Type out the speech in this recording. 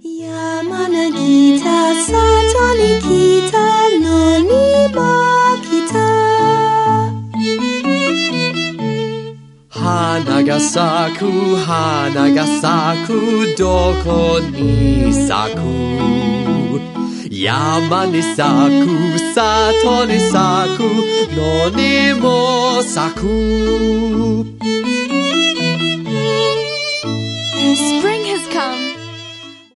山のギター里に来たのにも来た。 花が咲く花が咲くどこに咲く、山に咲く里に咲くのにも咲く。